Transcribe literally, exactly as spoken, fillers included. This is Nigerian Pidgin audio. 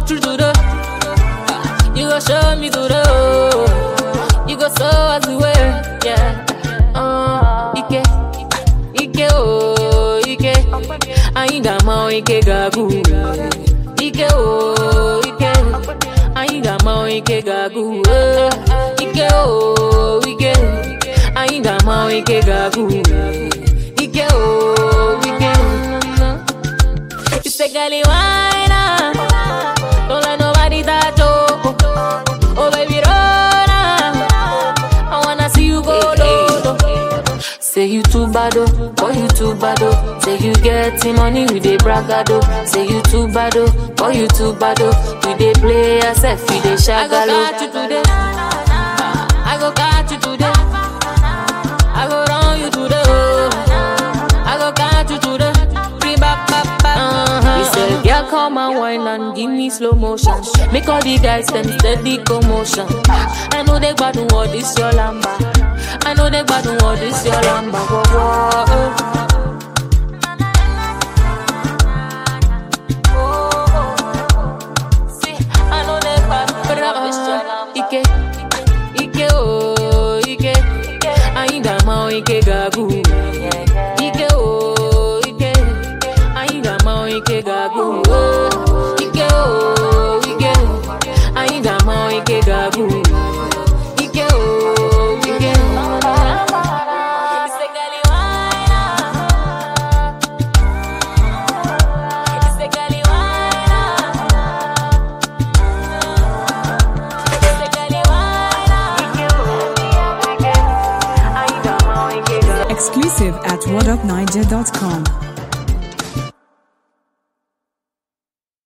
walk through to the. You go show me to the. You go show us the way, yeah. Uh, Ike, Ike, oh, Ike. I ain't got my Ike gagu. Ike, oh, Ike. I ain't got my Ike gagu. Ike, oh, Ike. I ain't got my Ike gagu. Ike, oh, Ike. You say, girl, why not? Don't let nobody touch you. Oh, baby, run. I wanna see you go low. Say you too bad, oh, boy you too bad, oh. Say you getting money with a bragado. Say you too bad, oh, boy you too bad, oh. You dey play yourself, you dey shagalo. I go catch you today. I go catch you today. I go run you today. I go catch you today. Bring back, back, back. Uh-huh. He said, girl, come and wine and give me slow motion. Make all the guys them steady commotion. I know they bad what this your lamba. I know they bad what this your lamba. Whoa, whoa, oh. Ike, Ike, oh, Ike. I ain't got my Ike gagu. Ike, oh, Ike. I ain't got my Ike gagu. Ike, oh, Ike. I ain't got my Ike gagu. Ike, oh, Ike. It's a galley wine. It's a galley Exclusive at what up niger dot com.